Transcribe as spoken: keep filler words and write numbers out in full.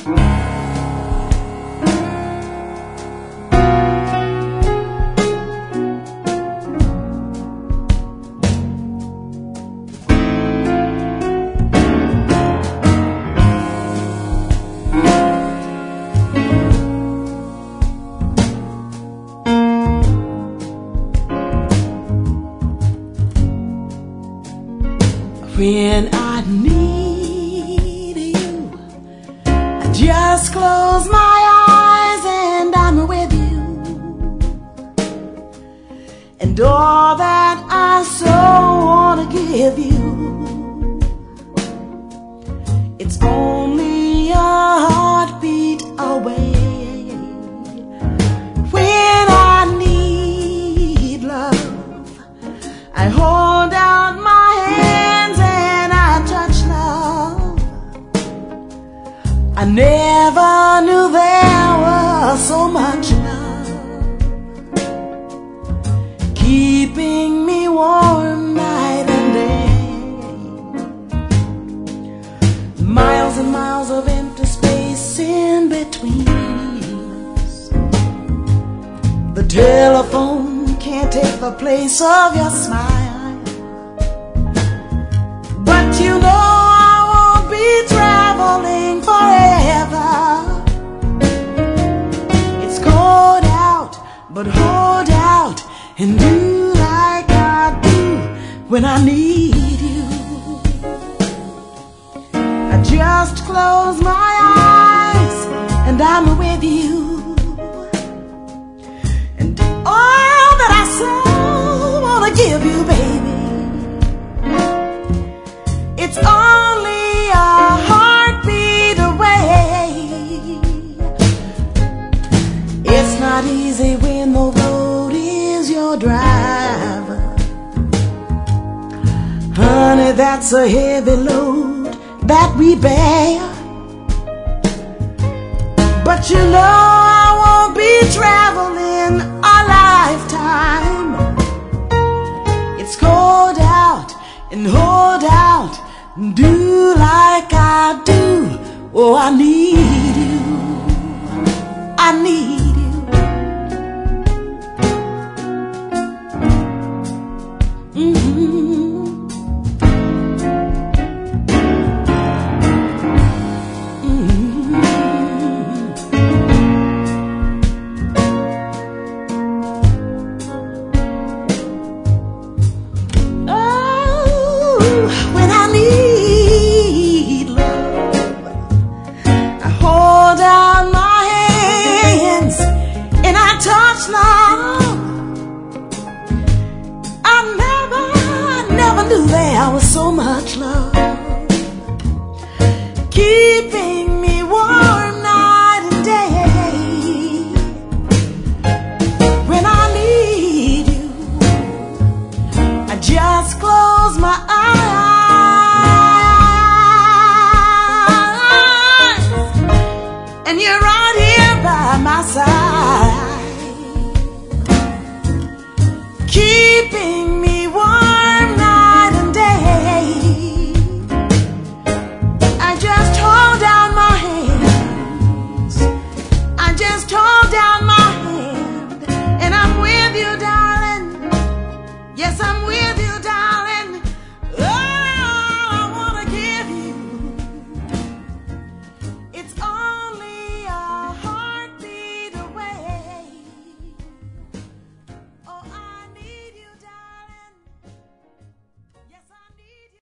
When I need you, I just close my eyes and I'm with you. And all that I so want to give you, it's only a heartbeat away. When I need love, I hold out my I never knew there was so much love, keeping me warm night and day. Miles and miles of empty space in between us. The telephone can't take the place of your smile, but you know I won't be traveling forever. It's cold out, but hold out and do like I do when I need you. I just close my eyes and I'm with you. And all that I so wanna give you, baby, it's only a heartbeat away. It's not easy when the road is your driver. Honey, that's a heavy load that we bear. But you know I won't be traveling a lifetime. It's cold out and hold out and do like I do. Oh, I need you, I need you. Mm-hmm. Love